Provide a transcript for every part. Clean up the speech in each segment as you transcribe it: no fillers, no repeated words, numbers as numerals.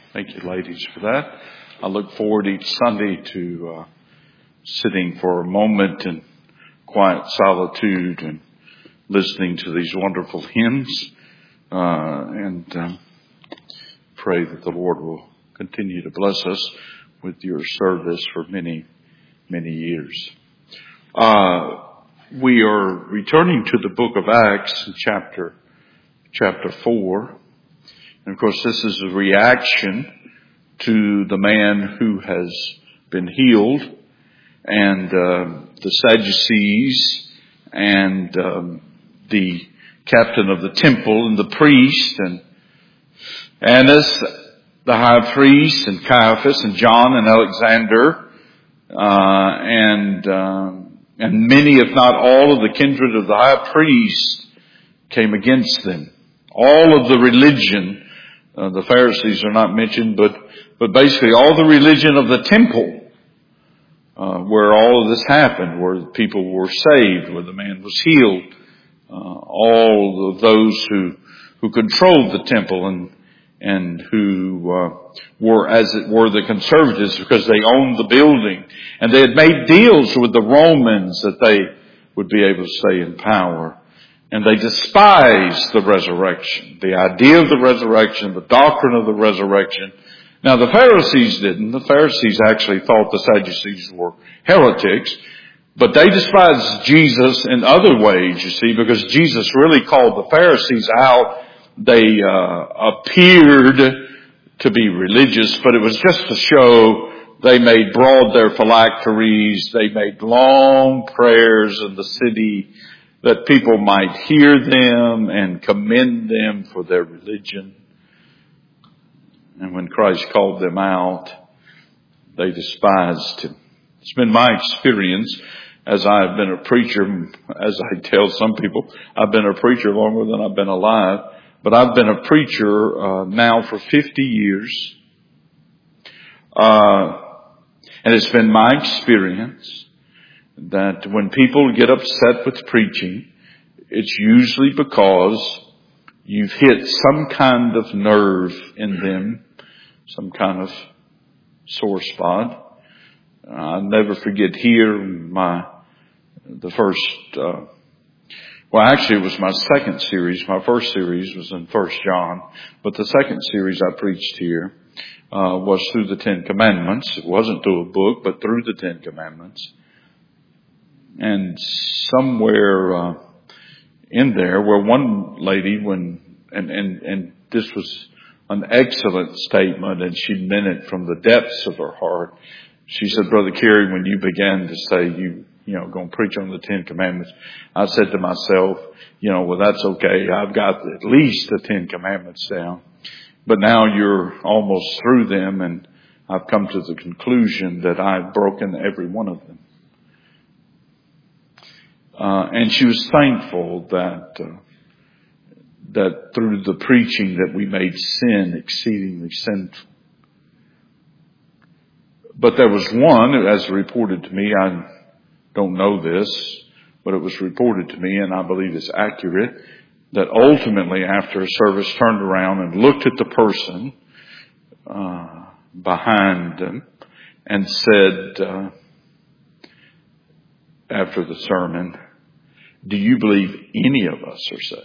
Thank you, ladies, for that. I look forward each Sunday to sitting for a moment in quiet solitude and listening to these wonderful hymns, and pray that the Lord will continue to bless us with your service for many, many years. We are returning to the book of Acts, chapter 4. And of course, this is a reaction to the man who has been healed, and the Sadducees, and the captain of the temple, and the priest, and Annas, the high priest, and Caiaphas, and John, and Alexander, and many, if not all, of the kindred of the high priest came against them. All of the religion, the Pharisees are not mentioned, but basically all the religion of the temple, where all of this happened, where people were saved, where the man was healed, all of those who controlled the temple and who were, as it were, the conservatives, because they owned the building, and they had made deals with the Romans that they would be able to stay in power. And they despised the resurrection, the idea of the resurrection, the doctrine of the resurrection. Now, the Pharisees didn't. The Pharisees actually thought the Sadducees were heretics, but they despised Jesus in other ways, you see, because Jesus really called the Pharisees out. They appeared to be religious, but it was just to show. They made broad their phylacteries. They made long prayers in the city, that people might hear them and commend them for their religion. And when Christ called them out, they despised Him. It's been my experience as I've been a preacher, as I tell some people, I've been a preacher longer than I've been alive, but I've been a preacher now for 50 years. And it's been my experience that when people get upset with preaching, it's usually because you've hit some kind of nerve in them, some kind of sore spot. I'll never forget here it was my second series. My first series was in 1 John, but the second series I preached here was through the Ten Commandments. It wasn't through a book, but through the Ten Commandments. And somewhere in there, where one lady, and this was an excellent statement, and she meant it from the depths of her heart. She said, Brother Carey, when you began to say you going to preach on the Ten Commandments, I said to myself, well, that's okay. I've got at least the Ten Commandments down, but now you're almost through them, and I've come to the conclusion that I've broken every one of them. And she was thankful that through the preaching that we made sin exceedingly sinful. But there was one, as reported to me, I don't know this, but it was reported to me, and I believe it's accurate, that ultimately after a service turned around and looked at the person behind them and said, after the sermon, do you believe any of us are saved?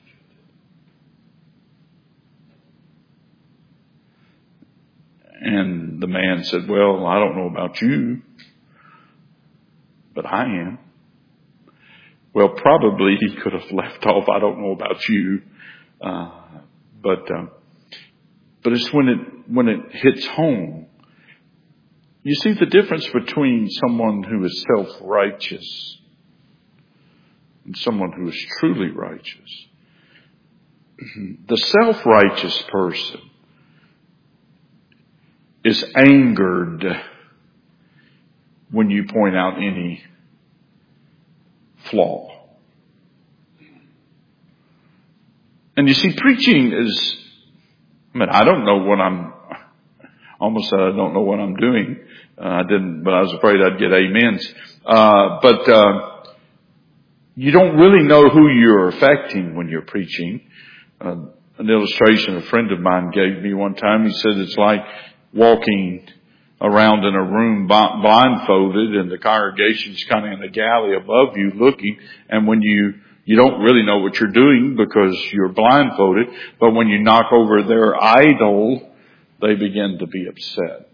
And the man said, well, I don't know about you, but I am. Well, probably he could have left off, I don't know about you, but it's when it hits home. You see the difference between someone who is self-righteous and someone who is truly righteous. The self-righteous person is angered when you point out any flaw. And you see, preaching is, I don't know what almost said I don't know what I'm doing. I didn't, but I was afraid I'd get amens. You don't really know who you're affecting when you're preaching. an illustration a friend of mine gave me one time. He said it's like walking around in a room blindfolded, and the congregation's kind of in the galley above you looking, and when you don't really know what you're doing because you're blindfolded, but when you knock over their idol, they begin to be upset.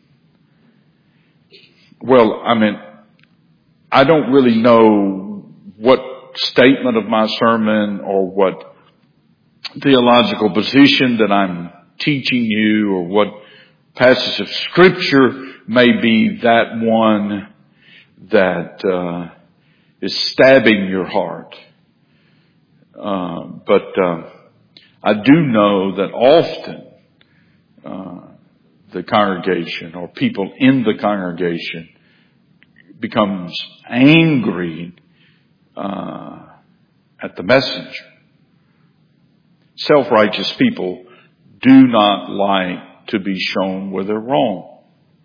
Well, I don't really know what statement of my sermon or what theological position that I'm teaching you or what passage of Scripture may be that one that is stabbing your heart. But I do know that often the congregation or people in the congregation becomes angry at the messenger. Self-righteous people do not like to be shown where they're wrong.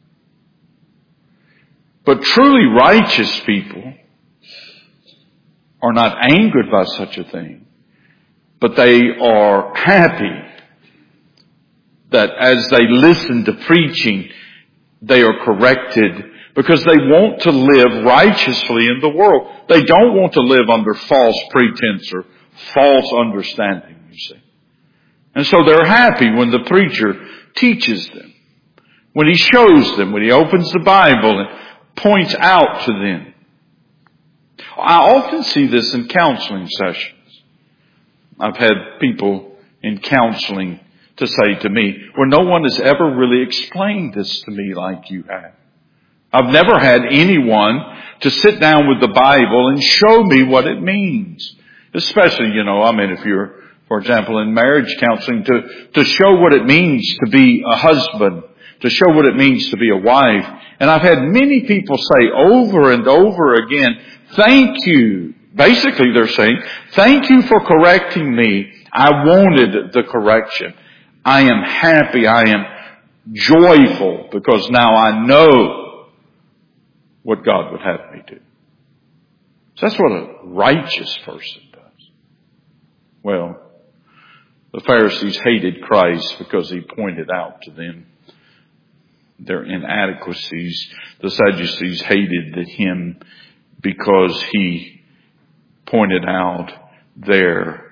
But truly righteous people are not angered by such a thing, but they are happy that as they listen to preaching, they are corrected because they want to live righteously in the world. They don't want to live under false pretense or false understanding, you see. And so they're happy when the preacher teaches them, when he shows them, when he opens the Bible and points out to them. I often see this in counseling sessions. I've had people in counseling to say to me, well, no one has ever really explained this to me like you have. I've never had anyone to sit down with the Bible and show me what it means. Especially, if you're, for example, in marriage counseling, to show what it means to be a husband, to show what it means to be a wife. And I've had many people say over and over again, thank you. Basically, they're saying, thank you for correcting me. I wanted the correction. I am happy. I am joyful because now I know what God would have me do. So that's what a righteous person does. Well, the Pharisees hated Christ because he pointed out to them their inadequacies. The Sadducees hated him because he pointed out their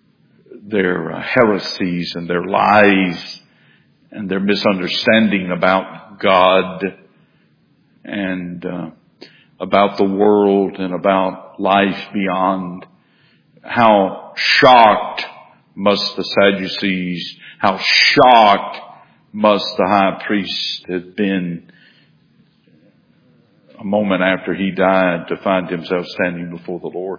heresies and their lies and their misunderstanding about God and about the world and about life beyond. How shocked must the Sadducees, how shocked must the high priest have been a moment after he died to find himself standing before the Lord.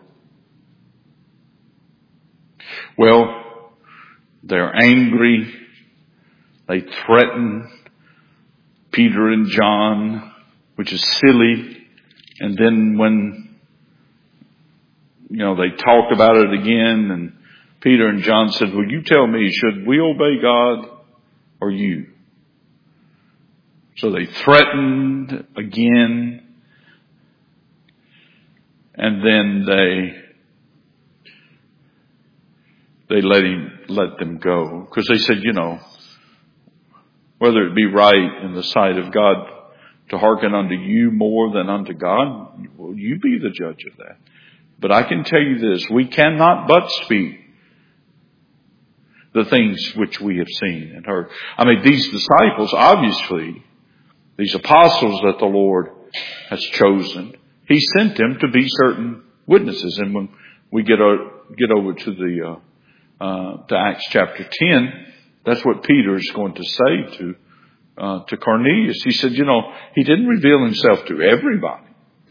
Well, they're angry. They threaten Peter and John, which is silly. And then when, they talked about it again, and Peter and John said, well, you tell me, should we obey God or you? So they threatened again. And then they let them go. Because they said, whether it be right in the sight of God to hearken unto you more than unto God, well, you be the judge of that. But I can tell you this, we cannot but speak the things which we have seen and heard. These disciples, obviously, these apostles that the Lord has chosen, he sent them to be certain witnesses. And when we get over to to Acts chapter 10, that's what Peter is going to say to Cornelius. He said, he didn't reveal himself to everybody,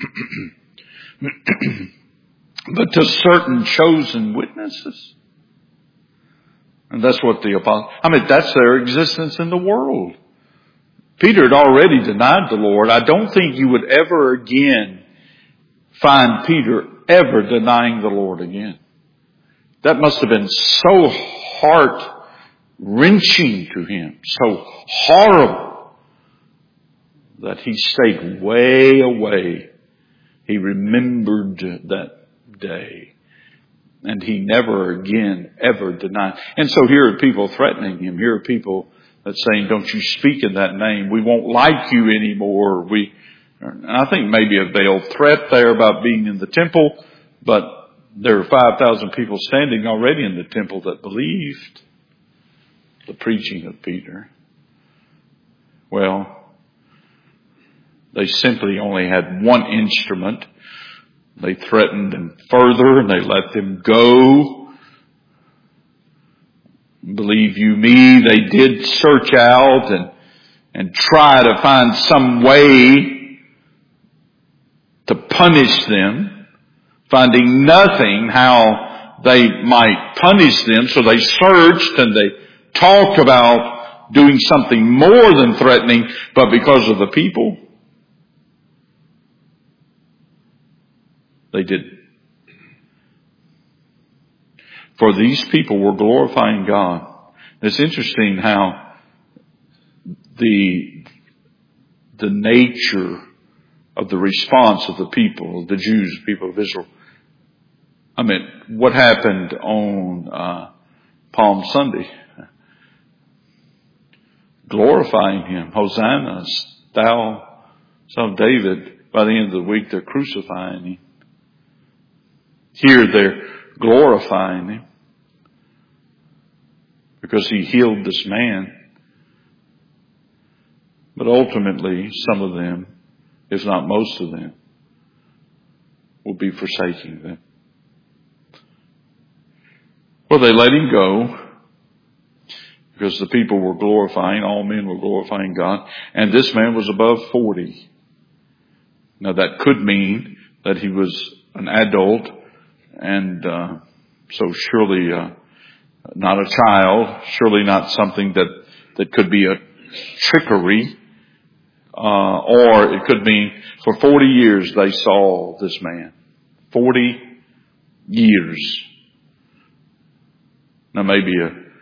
but to certain chosen witnesses. And that's what the apostles, that's their existence in the world. Peter had already denied the Lord. I don't think you would ever again find Peter ever denying the Lord again. That must have been so heart-wrenching to him, so horrible, that he stayed way away. He remembered that day. And he never again ever denied. And so here are people threatening him. Here are people that saying, don't you speak in that name. We won't like you anymore. And I think maybe a veiled threat there about being in the temple, but there are 5,000 people standing already in the temple that believed the preaching of Peter. Well, they simply only had one instrument. They threatened them further and they let them go. Believe you me, they did search out and try to find some way to punish them, finding nothing how they might punish them. So they searched and they talked about doing something more than threatening, but because of the people, they didn't. For these people were glorifying God. It's interesting how the nature of the response of the people, the Jews, people of Israel. I mean, what happened on Palm Sunday? Glorifying him. Hosanna, thou son of David. By the end of the week, they're crucifying him. Here they're glorifying him because he healed this man. But ultimately, some of them, if not most of them, will be forsaking them. Well, they let him go because the people were glorifying, all men were glorifying God, and this man was above 40. Now that could mean that he was an adult, and so surely not a child, surely not something that could be a trickery, or it could mean for 40 years they saw this man. 40 years. Now maybe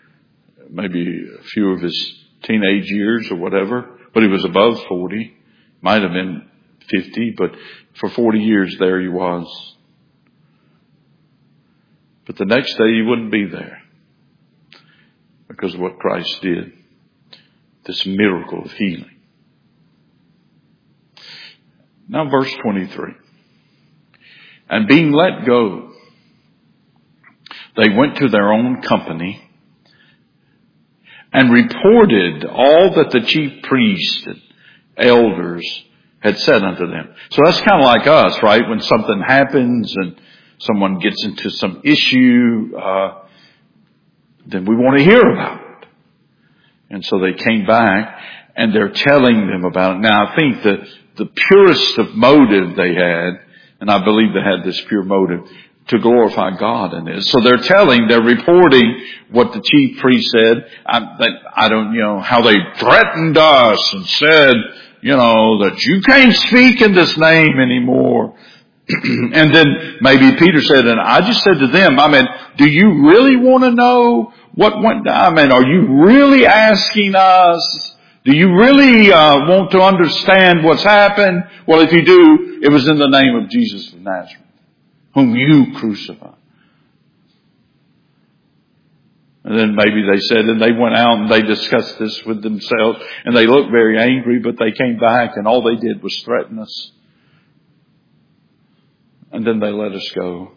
a few of his teenage years or whatever, but he was above 40. Might have been 50, but for 40 years there he was. But the next day he wouldn't be there because of what Christ did. This miracle of healing. Now verse 23. And being let go, they went to their own company and reported all that the chief priests and elders had said unto them. So that's kind of like us, right? When something happens and someone gets into some issue, then we want to hear about it. And so they came back and they're telling them about it. Now I think that the purest of motive they had, and I believe they had this pure motive, to glorify God in this. So they're reporting what the chief priest said. I don't, how they threatened us and said, that you can't speak in this name anymore. And then maybe Peter said, and I just said to them, do you really want to know what went down? Are you really asking us? Do you really want to understand what's happened? Well, if you do, it was in the name of Jesus of Nazareth, whom you crucified. And then maybe they said, and they went out and they discussed this with themselves, and they looked very angry, but they came back and all they did was threaten us. And then they let us go.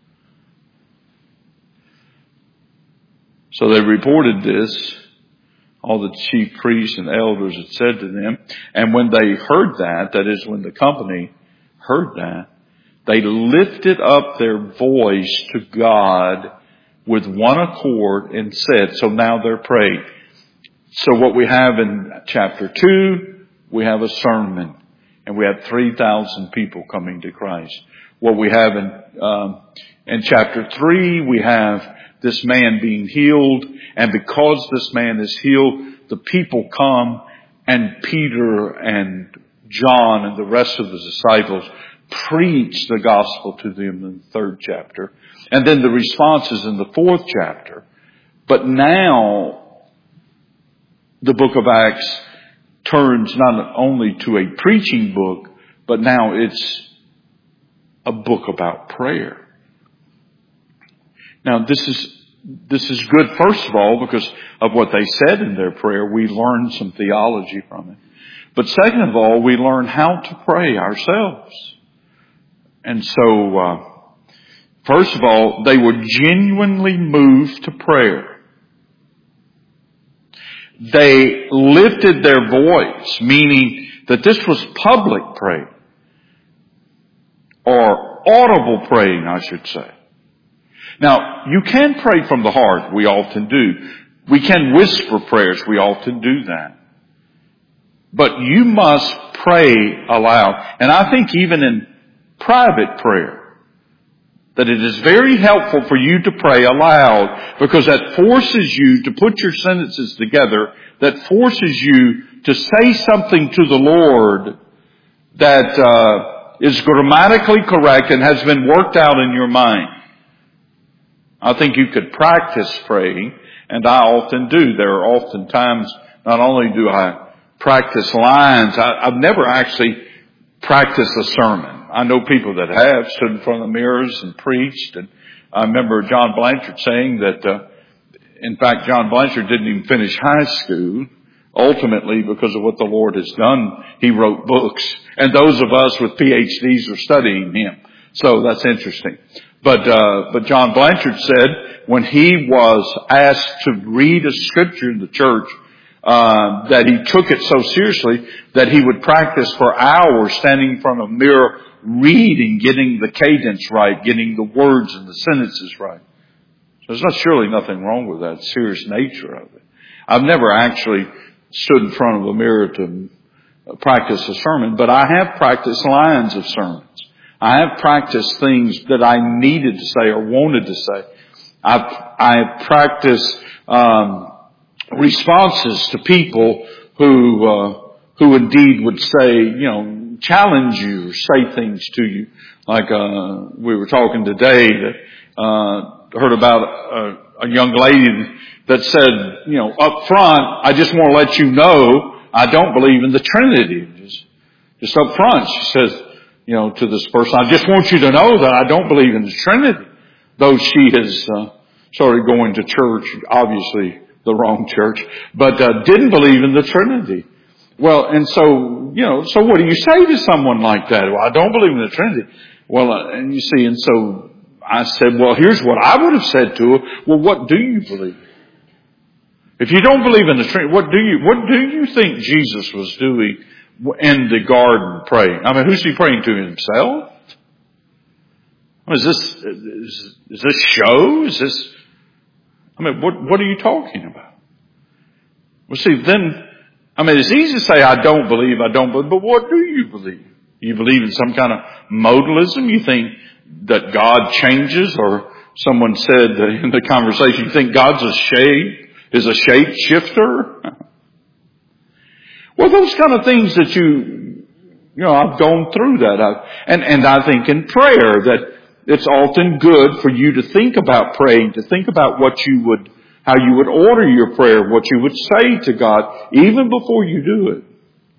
So they reported this, all the chief priests and elders had said to them. And when they heard that is when the company heard that, they lifted up their voice to God with one accord and said, so now they're praying. So what we have in chapter 2, we have a sermon and we have 3,000 people coming to Christ. What we have in chapter 3, we have this man being healed, and because this man is healed, the people come, and Peter and John and the rest of the disciples preach the gospel to them in the 3rd chapter. And then the response is in the 4th chapter. But now, the book of Acts turns not only to a preaching book, but now it's a book about prayer. Now this is good, first of all, because of what they said in their prayer. We learn some theology from it. But second of all, we learn how to pray ourselves. And so, first of all, they were genuinely moved to prayer. They lifted their voice, meaning that this was public praying. Or audible praying, I should say. Now, you can pray from the heart. We often do. We can whisper prayers. We often do that. But you must pray aloud. And I think even in private prayer, that it is very helpful for you to pray aloud, because that forces you to put your sentences together, that forces you to say something to the Lord that is grammatically correct and has been worked out in your mind. I think you could practice praying, and I often do. There are often times, not only do I practice lines, I've never actually practiced a sermon. I know people that have stood in front of the mirrors and preached, and I remember John Blanchard saying that, in fact, John Blanchard didn't even finish high school. Ultimately, because of what the Lord has done, he wrote books, and those of us with PhDs are studying him. So that's interesting. But John Blanchard said when he was asked to read a scripture in the church, that he took it so seriously that he would practice for hours standing in front of a mirror, reading, getting the cadence right, getting the words and the sentences right. So there's surely nothing wrong with that serious nature of it. I've never actually stood in front of a mirror to practice a sermon, but I have practiced lines of sermons. I have practiced things that I needed to say or wanted to say. I have practiced responses to people who indeed would say, challenge you or say things to you. Like we were talking today that heard about a young lady that said, up front, I just want to let you know I don't believe in the Trinity. Just up front, she says, to this person, I just want you to know that I don't believe in the Trinity. Though she has started going to church, obviously the wrong church, but didn't believe in the Trinity. Well, and so, so what do you say to someone like that? Well, I don't believe in the Trinity. Well, and you see, and so I said, well, here's what I would have said to her. Well, what do you believe? If you don't believe in the Trinity, what do you think Jesus was doing in the garden praying? I mean, who's he praying to, himself? Is this show? What are you talking about? Well, see, then, it's easy to say, I don't believe, but what do you believe? You believe in some kind of modalism? You think that God changes? Or someone said in the conversation, you think God's is a shape shifter? Well, those kind of things that I've gone through that. And I think in prayer that it's often good for you to think about praying, to think about how you would order your prayer, what you would say to God, even before you do it.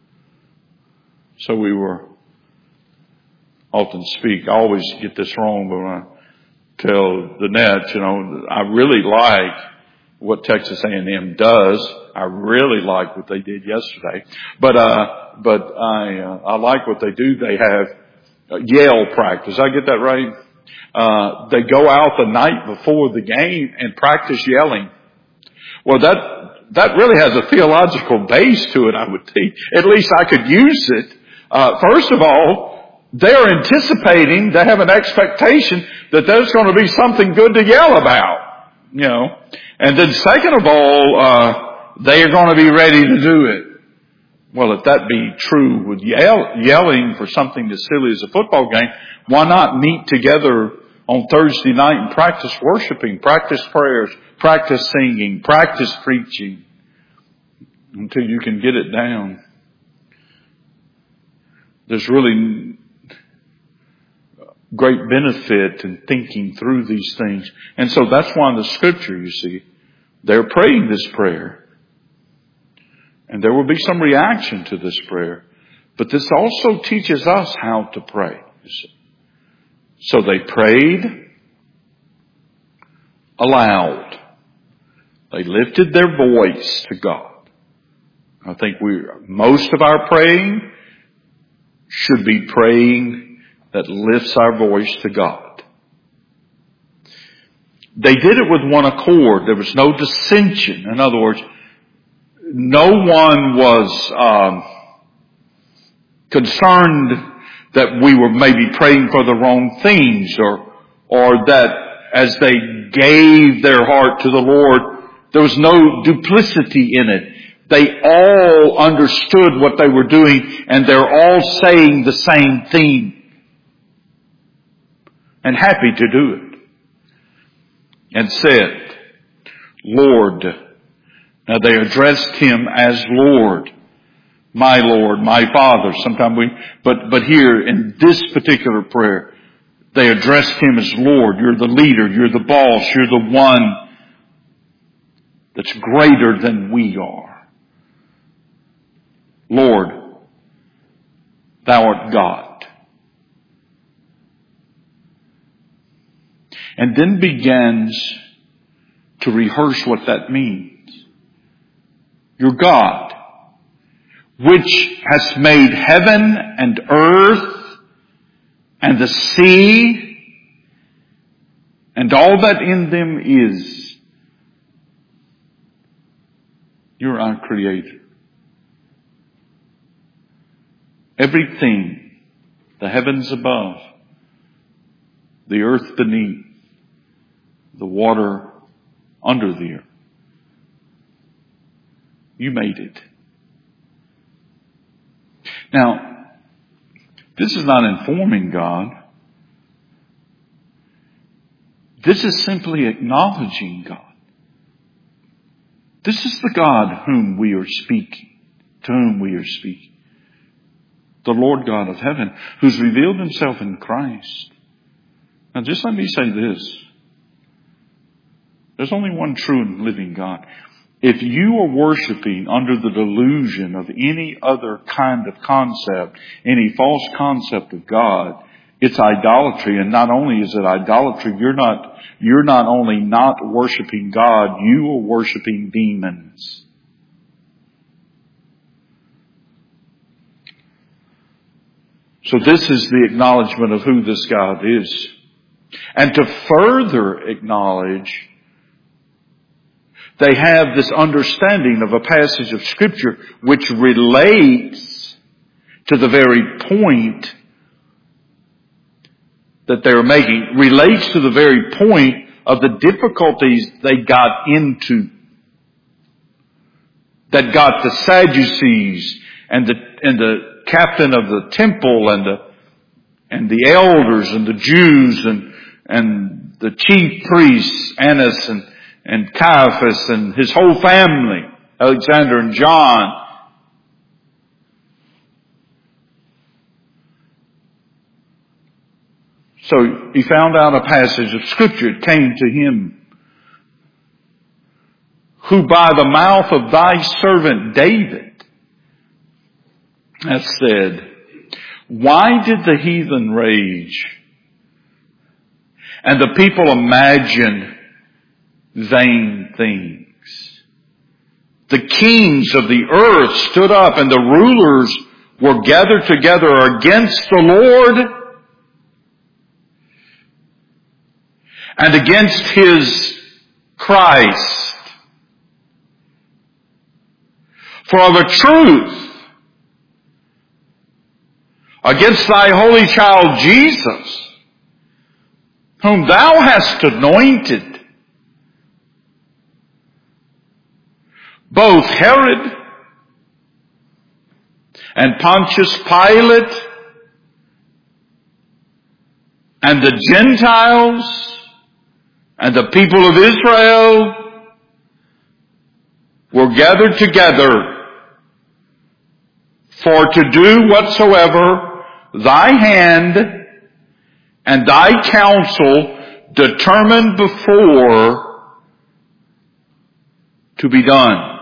So we were often speak. I always get this wrong, but when I tell the Nets, I really like what Texas A&M does. I really like what they did yesterday, but I like what they do. They have yell practice. I get that right? They go out the night before the game and practice yelling. Well, that really has a theological base to it, I would think. At least I could use it. First of all, they're anticipating, they have an expectation that there's going to be something good to yell about, And then second of all, they are going to be ready to do it. Well, if that be true with yelling for something as silly as a football game, why not meet together on Thursday night and practice worshiping, practice prayers, practice singing, practice preaching until you can get it down? There's really great benefit in thinking through these things. And so that's why in the scripture, you see, they're praying this prayer. And there will be some reaction to this prayer. But this also teaches us how to pray. You see. So they prayed aloud. They lifted their voice to God. I think most of our praying should be praying that lifts our voice to God. They did it with one accord. There was no dissension. In other words, no one was concerned that we were maybe praying for the wrong things, or that as they gave their heart to the Lord, there was no duplicity in it. They all understood what they were doing, and they're all saying the same thing. And happy to do it. And said, Lord. Now they addressed Him as Lord, my Father. Sometimes but here in this particular prayer, they addressed Him as Lord. You're the leader, you're the boss, you're the one that's greater than we are. Lord, Thou art God. And then begins to rehearse what that means. You're God, which has made heaven and earth and the sea and all that in them is. You're our Creator. Everything, the heavens above, the earth beneath, the water under the earth. You made it. Now, this is not informing God. This is simply acknowledging God. This is the God whom we are speaking, to whom we are speaking. The Lord God of heaven, who's revealed Himself in Christ. Now just let me say this. There's only one true and living God. If you are worshiping under the delusion of any other kind of concept, any false concept of God, it's idolatry. And not only is it idolatry, you're not only not worshiping God, you are worshiping demons. So this is the acknowledgement of who this God is. And to further acknowledge, they have this understanding of a passage of Scripture which relates to the very point that they're making, relates to the very point of the difficulties they got into, that got the Sadducees and the captain of the temple and the elders and the Jews and the chief priests, Annas and Caiaphas and his whole family, Alexander and John. So he found out a passage of Scripture. It came to him, who by the mouth of thy servant David hath said, why did the heathen rage and the people imagine vain things? The kings of the earth stood up, and the rulers were gathered together against the Lord and against His Christ. For of a truth, against thy holy child Jesus, whom thou hast anointed, both Herod and Pontius Pilate and the Gentiles and the people of Israel were gathered together for to do whatsoever thy hand and thy counsel determined before to be done.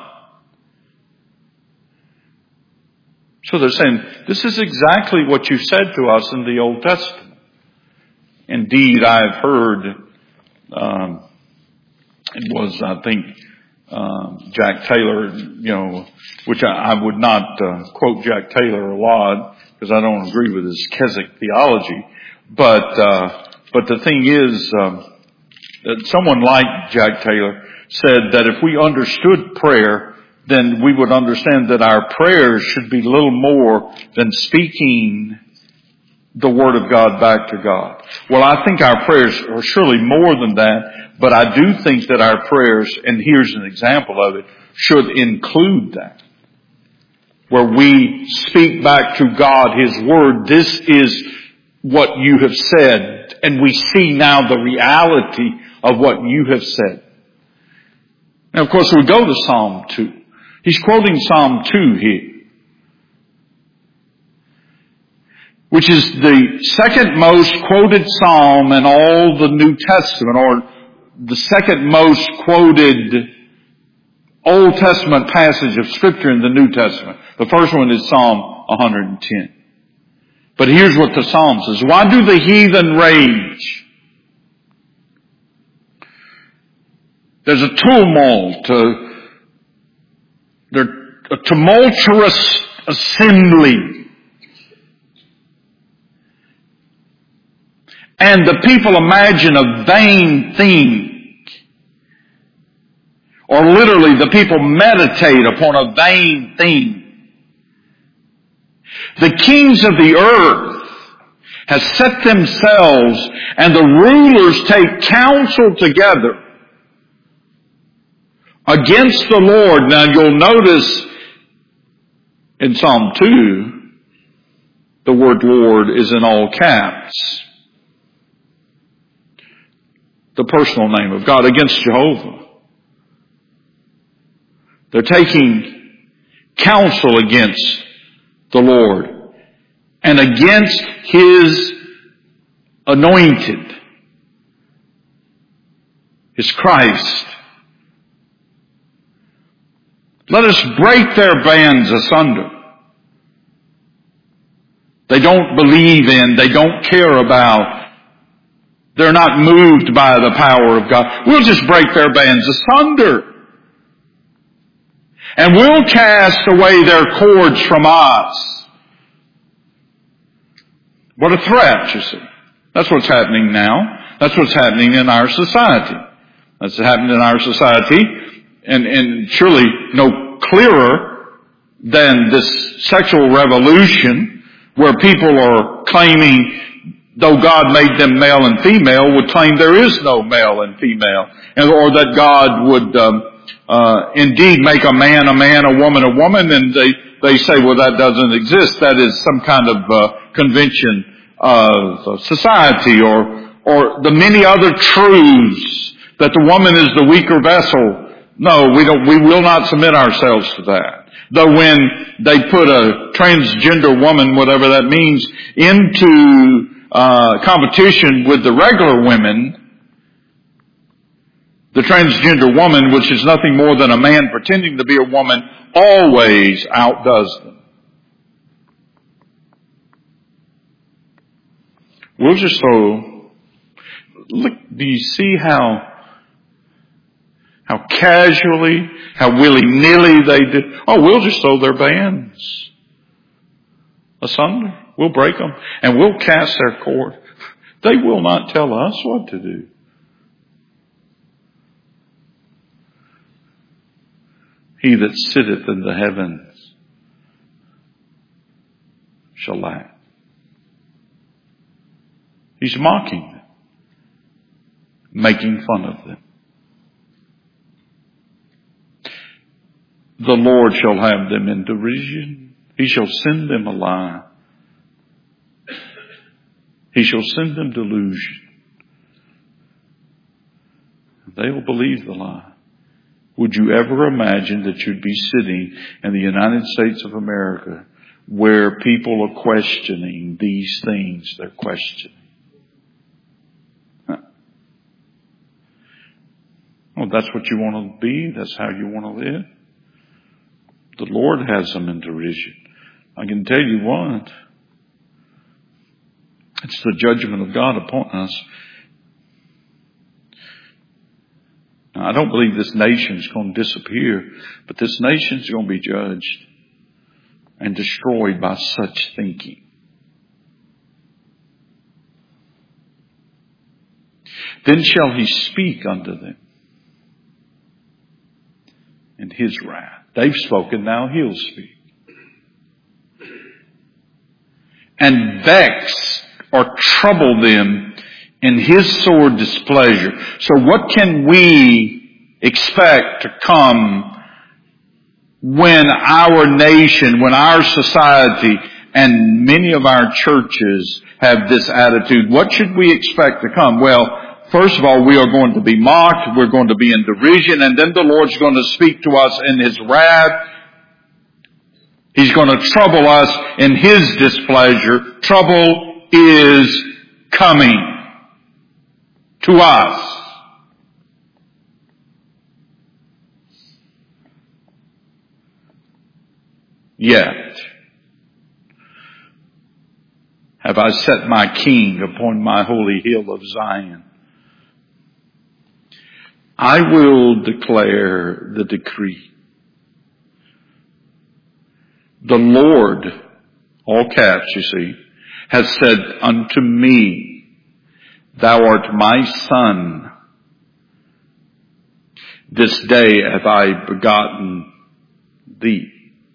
So they're saying, this is exactly what you said to us in the Old Testament. Indeed, I've heard It was, I think, Jack Taylor, which I would not quote Jack Taylor a lot because I don't agree with his Keswick theology. But the thing is, that someone like Jack Taylor said that if we understood prayer, then we would understand that our prayers should be little more than speaking the Word of God back to God. Well, I think our prayers are surely more than that, but I do think that our prayers, and here's an example of it, should include that. Where we speak back to God His Word, this is what you have said, and we see now the reality of what you have said. Now, of course, we go to Psalm 2. He's quoting Psalm 2 here, which is the second most quoted psalm in all the New Testament, or the second most quoted Old Testament passage of Scripture in the New Testament. The first one is Psalm 110. But here's what the psalm says. Why do the heathen rage? There's a tumult, a tumultuous assembly. And the people imagine a vain thing. Or literally, the people meditate upon a vain thing. The kings of the earth have set themselves, and the rulers take counsel together against the Lord. Now you'll notice in Psalm 2, the word Lord is in all caps. The personal name of God, against Jehovah. They're taking counsel against the Lord and against His anointed, His Christ. Let us break their bands asunder. They don't believe in, they don't care about, they're not moved by the power of God. We'll just break their bands asunder. And we'll cast away their cords from us. What a threat, you see. That's what's happening now. That's what's happening in our society. That's happening in our society. And surely no clearer than this sexual revolution where people are claiming, though God made them male and female, would claim there is no male and female. Or that God would indeed make a man, a woman, and they say, well, that doesn't exist. That is some kind of convention of society, or the many other truths that the woman is the weaker vessel. No, we will not submit ourselves to that. Though when they put a transgender woman, whatever that means, into competition with the regular women, the transgender woman, which is nothing more than a man pretending to be a woman, always outdoes them. We'll just throw, look, do you see how casually, how willy-nilly they did? Oh, we'll just throw their bands asunder. We'll break them and we'll cast their cord. They will not tell us what to do. He that sitteth in the heavens shall laugh. He's mocking them, making fun of them. The Lord shall have them in derision. He shall send them a lie. He shall send them delusion. They will believe the lie. Would you ever imagine that you'd be sitting in the United States of America where people are questioning these things they're questioning? Well, that's what you want to be. That's how you want to live. The Lord has them in derision. I can tell you what. It's the judgment of God upon us. Now, I don't believe this nation's going to disappear, but this nation's going to be judged and destroyed by such thinking. Then shall he speak unto them in his wrath. They've spoken, now he'll speak. And vex or trouble them in his sore displeasure. So what can we expect to come when our nation, when our society, and many of our churches have this attitude? What should we expect to come? Well, first of all, we are going to be mocked, we're going to be in derision, and then the Lord's going to speak to us in his wrath. He's going to trouble us in his displeasure. Trouble is coming to us. Yet have I set my king upon my holy hill of Zion. I will declare the decree. The Lord, all caps you see, has said unto me, Thou art my son. This day have I begotten thee.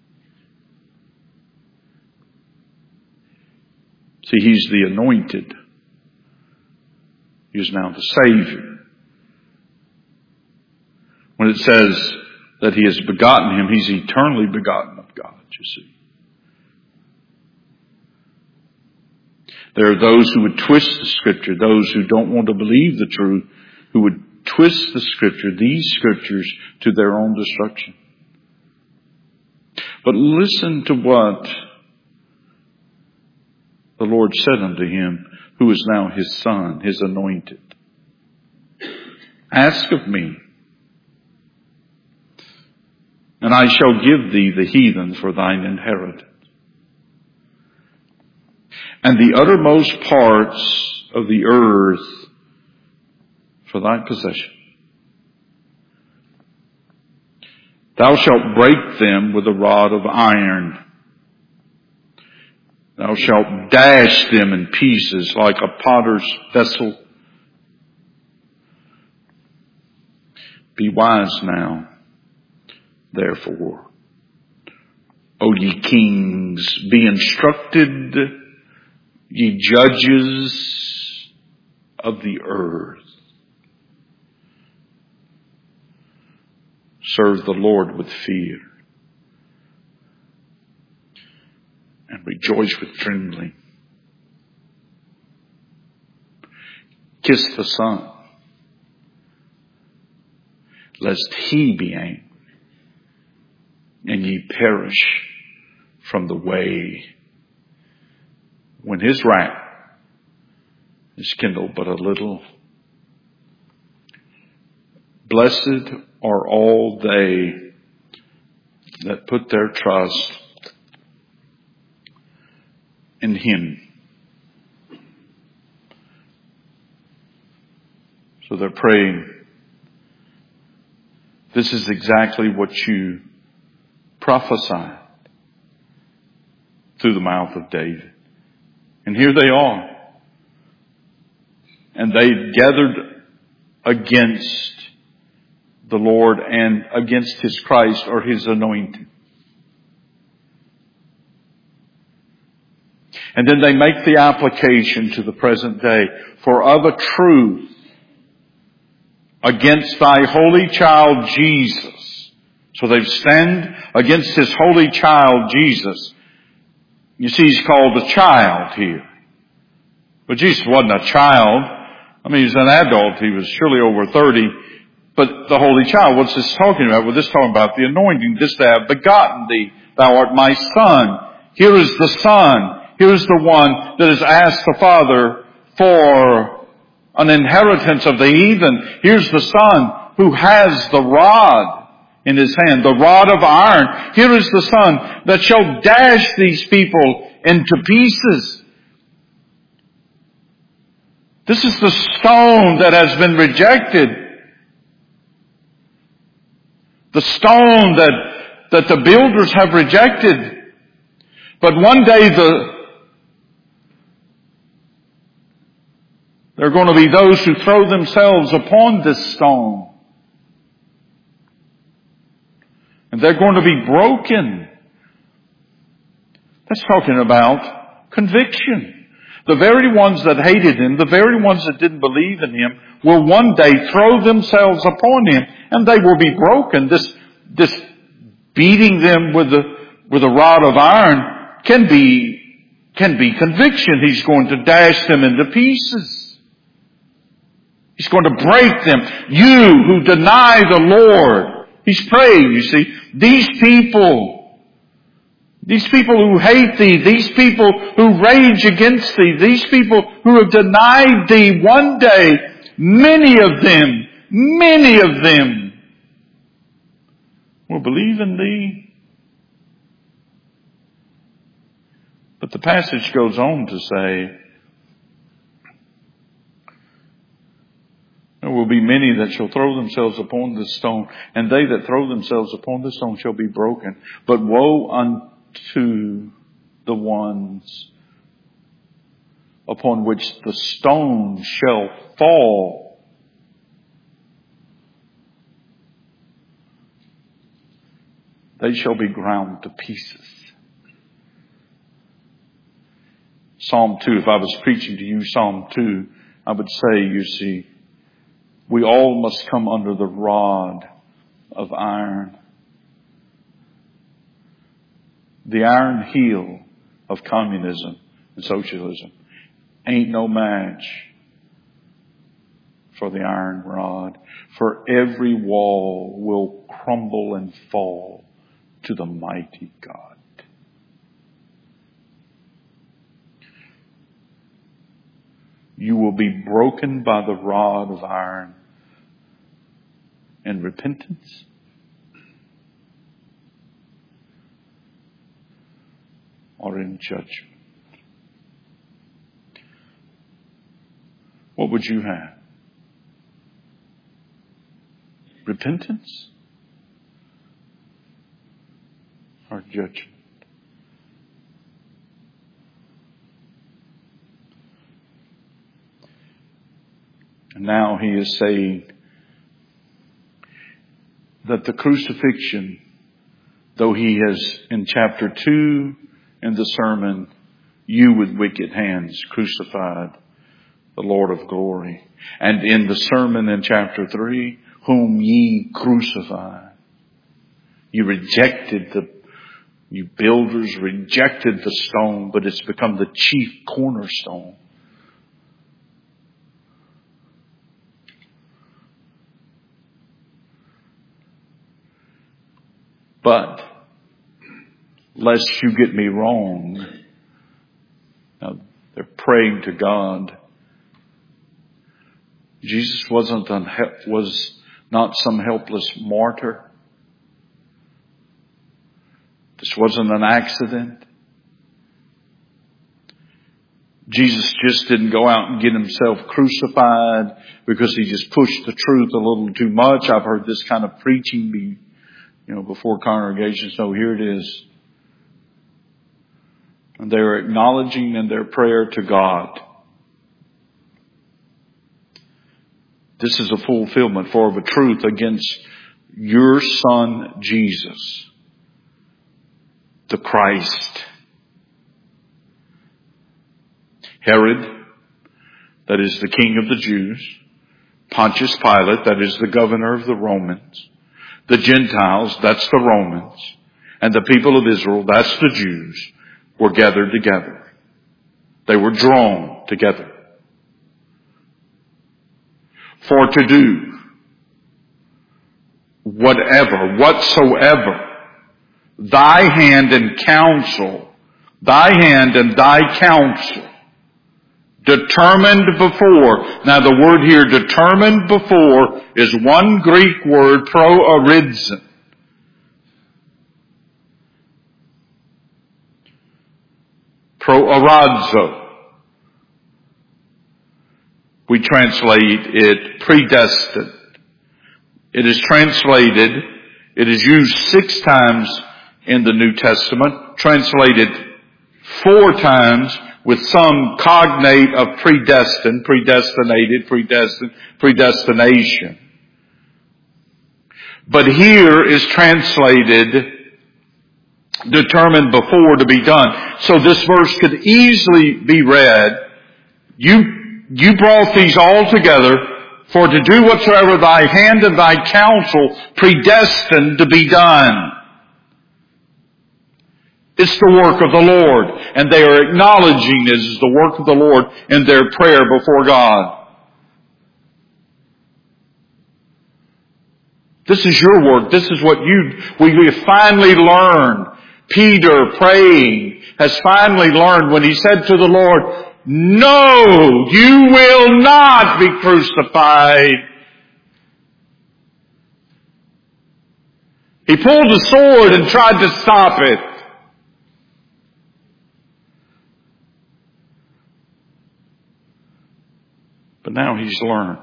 See, he's the anointed. He is now the Savior. When it says that he has begotten him, he's eternally begotten of God, you see. There are those who would twist the Scripture, those who don't want to believe the truth, who would twist the Scripture, these Scriptures, to their own destruction. But listen to what the Lord said unto him, who is now his son, his anointed. Ask of me, and I shall give thee the heathen for thine inheritance, and the uttermost parts of the earth for thy possession. Thou shalt break them with a rod of iron. Thou shalt dash them in pieces like a potter's vessel. Be wise now, therefore, O ye kings, be instructed, ye judges of the earth. Serve the Lord with fear and rejoice with trembling. Kiss the Son, lest he be angry and ye perish from the way when his wrath is kindled but a little. Blessed are all they that put their trust in him. So they're praying. This is exactly what you prophesied through the mouth of David. And here they are. And they gathered against the Lord and against his Christ or his anointed. And then they make the application to the present day. For of a truth, against thy holy child Jesus. So they've stand against his holy child Jesus. You see, he's called a child here. But Jesus wasn't a child. I mean, he was an adult. He was surely over 30. But the holy child, what's this talking about? Well, this is talking about the anointing. This they have begotten thee. Thou art my son. Here is the son. Here is the one that has asked the Father for an inheritance of the heathen. Here's the Son who has the rod in his hand, the rod of iron. Here is the Son that shall dash these people into pieces. This is the stone that has been rejected. The stone that the builders have rejected. But one day there are going to be those who throw themselves upon this stone. And they're going to be broken. That's talking about conviction. The very ones that hated Him, the very ones that didn't believe in Him, will one day throw themselves upon Him, and they will be broken. This beating them with a rod of iron can be conviction. He's going to dash them into pieces. He's going to break them. You who deny the Lord. He's praying, you see. These people who hate Thee, these people who rage against Thee, these people who have denied Thee, one day, many of them will believe in Thee. But the passage goes on to say, there will be many that shall throw themselves upon the stone, and they that throw themselves upon the stone shall be broken. But woe unto the ones upon which the stone shall fall. They shall be ground to pieces. Psalm 2, if I was preaching to you Psalm 2, I would say, you see, we all must come under the rod of iron. The iron heel of communism and socialism ain't no match for the iron rod. For every wall will crumble and fall to the mighty God. You will be broken by the rod of iron in repentance or in judgment. What would you have? Repentance or judgment? And now He is saying that the crucifixion, though He has in chapter 2 in the sermon, you with wicked hands crucified the Lord of glory. And in the sermon in chapter 3, whom ye crucified. You builders rejected the stone, but it's become the chief cornerstone. But, lest you get me wrong, now they're praying to God. Jesus was not some helpless martyr. This wasn't an accident. Jesus just didn't go out and get Himself crucified because He just pushed the truth a little too much. I've heard this kind of preaching before congregations. So here it is. And they were acknowledging in their prayer to God. This is a fulfillment for the truth against your Son, Jesus, the Christ. Herod, that is the king of the Jews. Pontius Pilate, that is the governor of the Romans. The Gentiles, that's the Romans. And the people of Israel, that's the Jews, were gathered together. They were drawn together. For to do whatsoever thy hand and thy counsel determined before. Now the word here, determined before, is one Greek word, proorizo. Proorizo. We translate it predestined. It is translated It is used 6 times in the New Testament, translated 4 times with some cognate of predestined, predestinated, predestination. But here is translated determined before to be done. So this verse could easily be read, you brought these all together for to do whatsoever thy hand and thy counsel predestined to be done. It's the work of the Lord, and they are acknowledging it as the work of the Lord in their prayer before God. This is your work. This is what we have finally learned. Peter, praying, has finally learned when he said to the Lord, "No, you will not be crucified." He pulled a sword and tried to stop it. But now he's learned.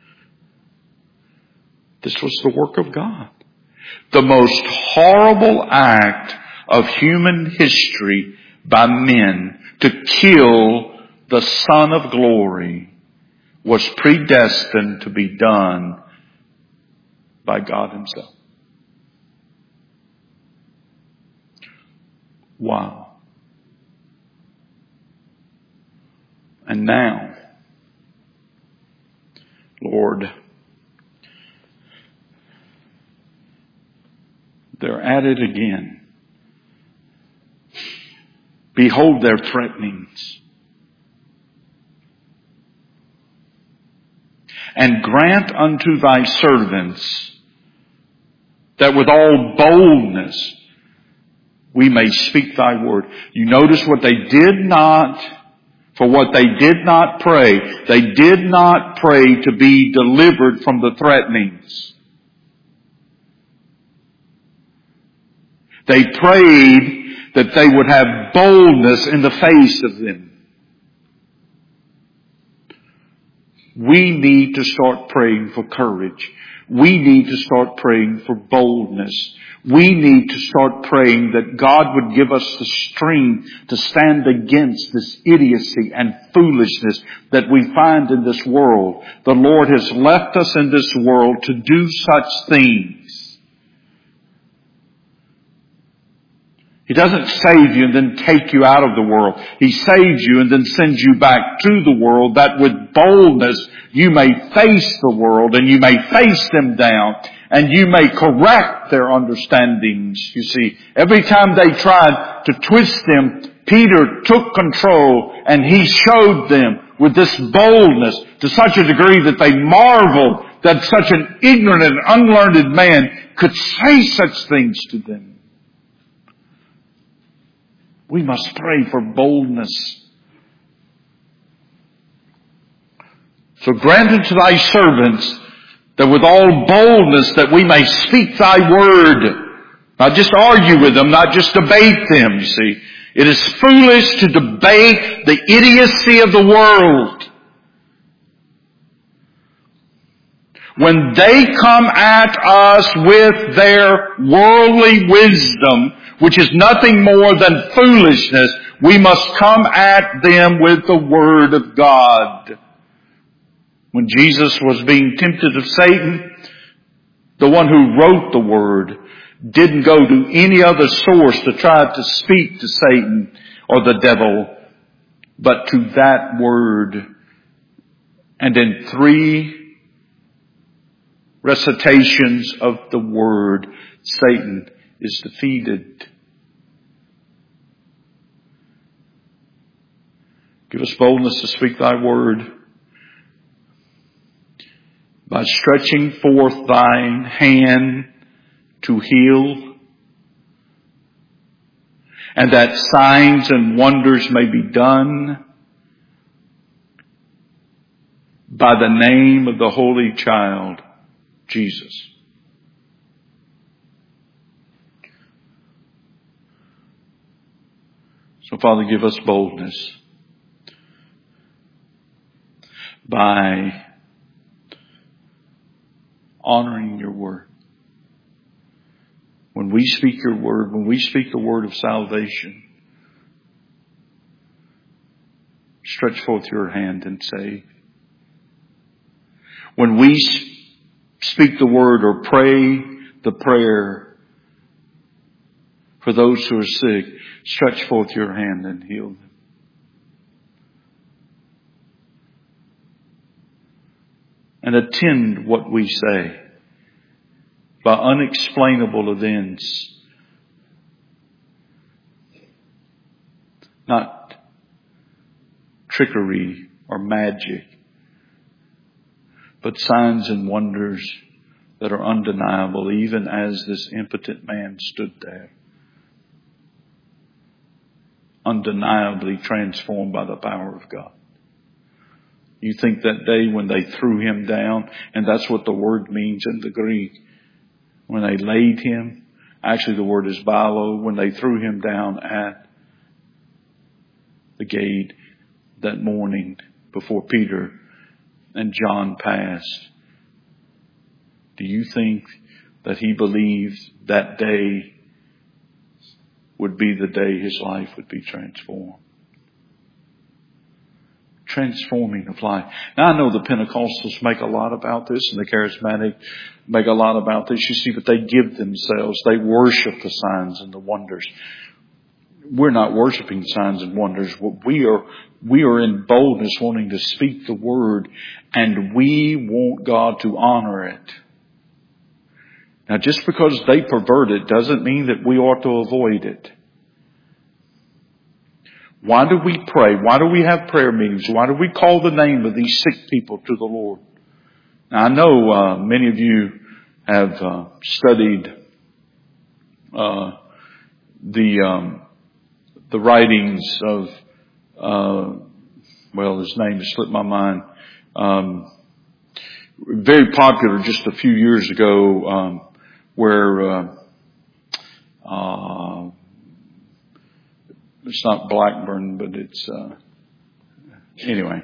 This was the work of God. The most horrible act of human history by men to kill the Son of Glory was predestined to be done by God Himself. Wow. And now, Lord, they're at it again. Behold their threatenings. And grant unto thy servants that with all boldness we may speak thy word. You notice what they did not, for what they did not pray. They did not pray to be delivered from the threatenings. They prayed that they would have boldness in the face of them. We need to start praying for courage. We need to start praying for boldness. We need to start praying that God would give us the strength to stand against this idiocy and foolishness that we find in this world. The Lord has left us in this world to do such things. He doesn't save you and then take you out of the world. He saves you and then sends you back to the world, that with boldness you may face the world and you may face them down and you may correct their understandings. You see, every time they tried to twist them, Peter took control and he showed them with this boldness to such a degree that they marveled that such an ignorant and unlearned man could say such things to them. We must pray for boldness. So grant unto thy servants that with all boldness that we may speak thy word. Not just argue with them, not just debate them, you see. It is foolish to debate the idiocy of the world. When they come at us with their worldly wisdom, which is nothing more than foolishness, we must come at them with the Word of God. When Jesus was being tempted of Satan, the one who wrote the Word didn't go to any other source to try to speak to Satan or the devil, but to that Word. And in 3 recitations of the Word, Satan is defeated. Give us boldness to speak thy word by stretching forth thine hand to heal, and that signs and wonders may be done by the name of the Holy Child, Jesus. So, Father, give us boldness by honoring your word. When we speak your word, when we speak the word of salvation, stretch forth your hand and save. When we speak the word or pray the prayer for those who are sick, stretch forth your hand and heal them. And attend what we say by unexplainable events, not trickery or magic, but signs and wonders that are undeniable, even as this impotent man stood there, undeniably transformed by the power of God. You think that day when they threw him down, and that's what the word means in the Greek, when they laid him, actually the word is bailo, when they threw him down at the gate that morning before Peter and John passed. Do you think that he believed that day would be the day his life would be transformed? Transforming of life. Now I know the Pentecostals make a lot about this, and the Charismatic make a lot about this, you see, but they give themselves, they worship the signs and the wonders. We're not worshiping signs and wonders. We are in boldness wanting to speak the word, and we want God to honor it. Now just because they pervert it doesn't mean that we ought to avoid it. Why do we pray? Why do we have prayer meetings? Why do we call the name of these sick people to the Lord? Now I know many of you have studied the writings of his name has slipped my mind. Very popular just a few years ago, where it's not Blackburn, but it's anyway.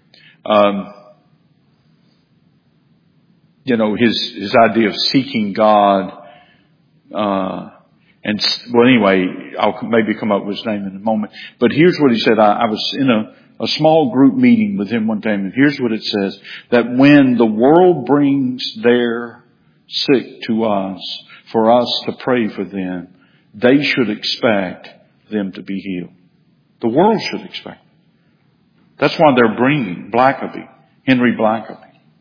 His idea of seeking God. Anyway, I'll maybe come up with his name in a moment. But here's what he said. I was in a small group meeting with him one time, and here's what it says. That when the world brings their sick to us, for us to pray for them, they should expect them to be healed. The world should expect it. That's why they're bringing Henry Blackaby.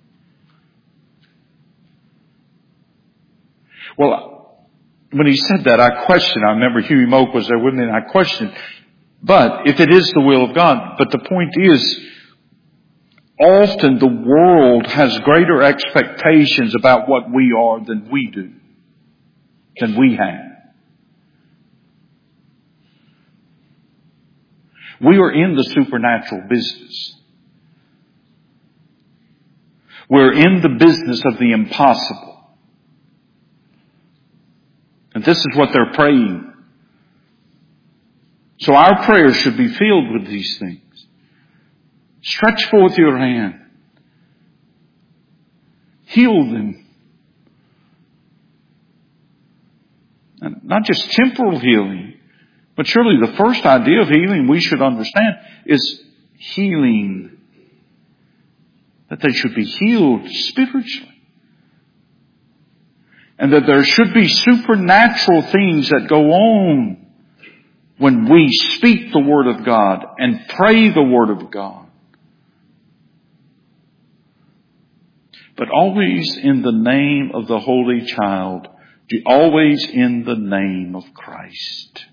Well, when he said that, I questioned. I remember Huey Moak was there with me, and I questioned. But if it is the will of God, but the point is, often the world has greater expectations about what we are than we do, than we have. We are in the supernatural business. We're in the business of the impossible. And this is what they're praying. So our prayers should be filled with these things. Stretch forth your hand. Heal them. And not just temporal healing, but surely the first idea of healing we should understand is healing. That they should be healed spiritually. And that there should be supernatural things that go on when we speak the Word of God and pray the Word of God. But always in the name of the Holy Child, always in the name of Christ.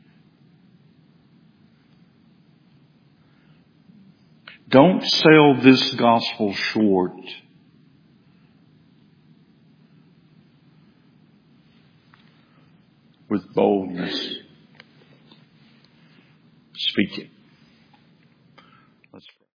Don't sell this gospel short. With boldness. Speak it.